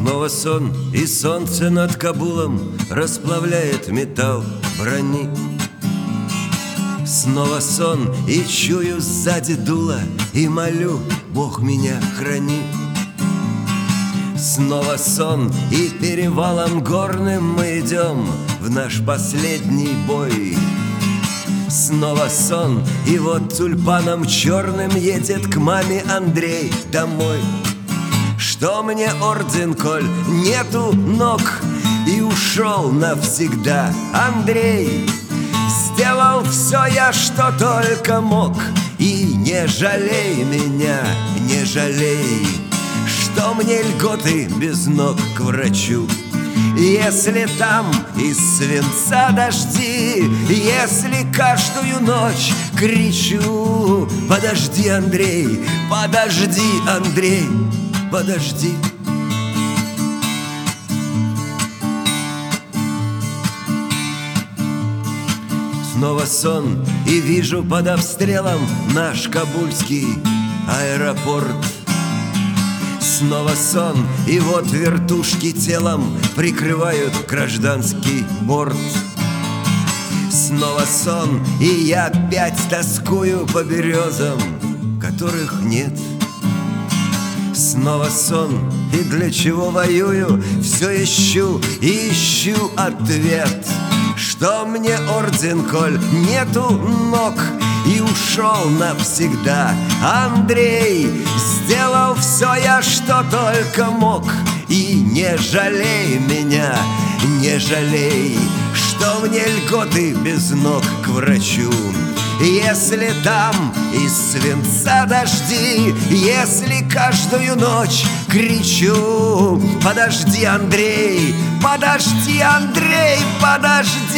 Снова сон, и солнце над Кабулом расплавляет металл брони. Снова сон, и чую сзади дуло, и молю: Бог меня храни. Снова сон, и перевалом горным мы идем в наш последний бой. Снова сон, и вот тюльпаном черным едет к маме Андрей домой. Что мне орден, коль нету ног, и ушел навсегда Андрей? Сделал все я, что только мог, и не жалей меня, не жалей, что мне льготы без ног к врачу. Если там из свинца дожди, если каждую ночь кричу: подожди, Андрей, подожди, Андрей, подожди. Снова сон, и вижу под обстрелом наш кабульский аэропорт. Снова сон, и вот вертушки телом прикрывают гражданский борт. Снова сон, и я опять тоскую по березам, которых нет. Снова сон, и для чего воюю, все ищу и ищу ответ. Что мне орден, коль нету ног, и ушел навсегда Андрей? Сделал все я, что только мог, и не жалей меня, не жалей, что мне льготы без ног к врачу. Если там из свинца дожди, если каждую ночь кричу: подожди, Андрей, подожди, Андрей, подожди.